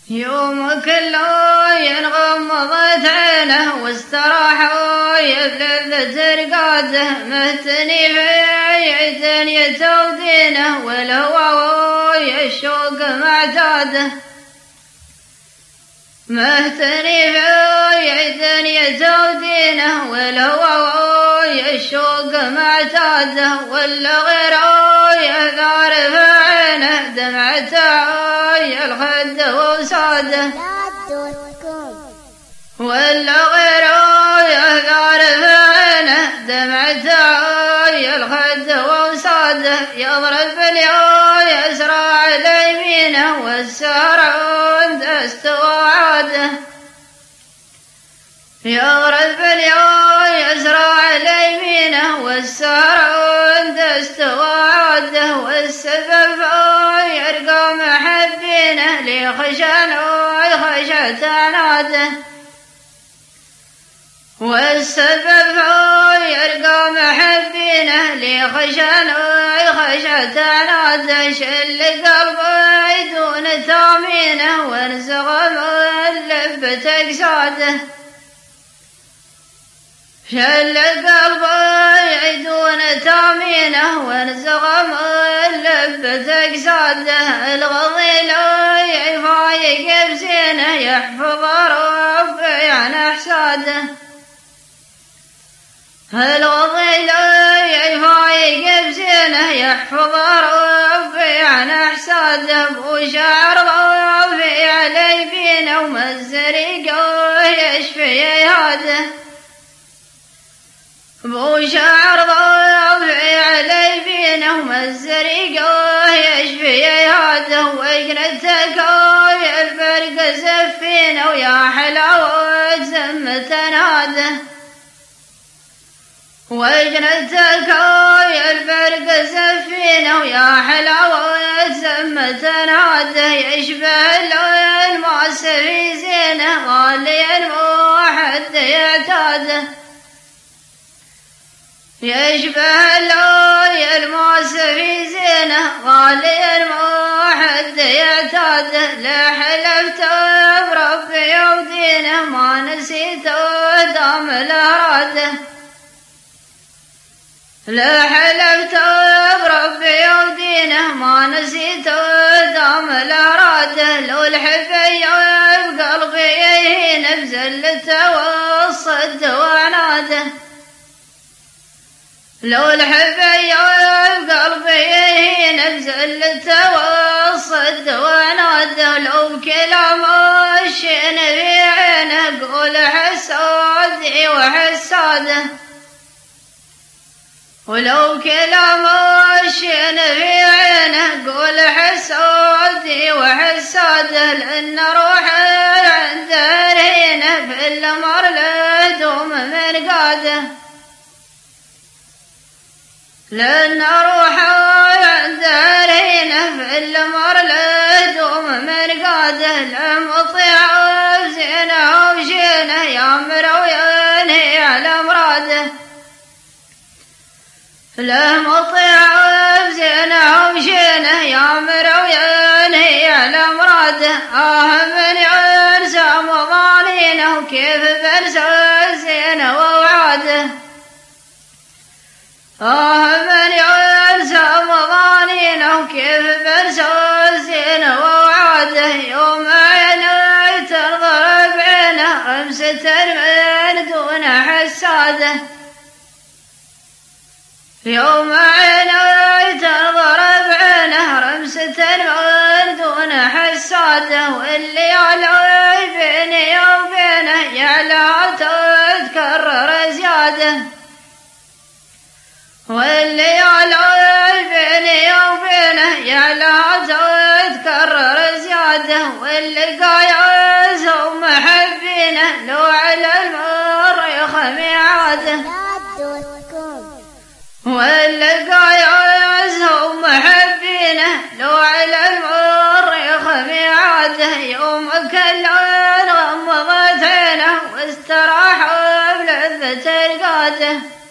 يوم كله ينغمضت عينه واستراحوا يبلذ رقاده مهتني في عيد يتودينه والهوى يشوق معتاده مهتني في عيد يتودينه والهوى يشوق معتاده والغيره يثار في عينه دمعته الخد وساده والغيره يثار في عينه دمعته الخد وساده يضرب باليوم يسرى على يمينه والسهر عند استوى عاده يضرب باليوم يسرى على يمينه والسهر عند استوى عاده والسبب يرقى محبينه لخشن وخشة عناده والسبب يرقى محبينه لخشن وخشة عناده شل قلبي دون تامينه وانزغ مؤلف اجساده شل قلبي دون تامينه وانزغ مؤلف اجساده الغضيل يفايق بزينه يحفظ ربي عن احساده الغضيل يفايق بزينه يحفظ ربي عن احساده وشعر ربي علي بينه ومزرق يشفي هاده بوشعر ضافي علي بينه ومزرق يشفي هاده وجنتك الفرق زفينه ويا حلاوة زمة ناده وجنتك الفرق زفينه ويا حلاوة زمة ناده يشبه الماس في زينه غاليا واحد يعتاده يشبه الماس في زينه غاليا واحد يعتاده لا حلفت بربي ودينه ما نسيته دام الاراده لا حلفت بربي ودينه ما نسيته دام الاراده لو الحبي بقلبي يهين بزلته والصد وعناده لو الحبي بقلبي يهين بزلته والصد وناده لو كلام الشين في عينه قول حسادي وحساده ولو كلام الشين في عينه قول حسادي وحساده لأن روحي عنده رهينه في الأمر لدوم من قاده لأن روحي عنده رهينه في الأمر لدوم من قاده لم أطيع زينه وشينه يامر وينهي على مراده لم أطيع زينه وشينه يامر وينهي على مراده من ينسى مظالينه وكيف بنسى زينه ووعاده من ينسى مظالينه كيف بنسى زينه ووعاده يوم عيني تنظر بعينه رمسة من دون حساده يوم عيني تنظر بعينه رمسة من دون حساده والليالي بيني وبينه يعلى تتكرر زياده والليالي بيني وبينه يعلى تتكرر زياده واللقايا هم محبينه لو على المريخ ميعاده واللقايا هم محبينه لو على المريخ ميعاده يوم كله غمضت عينه واستراح بلذة رقاده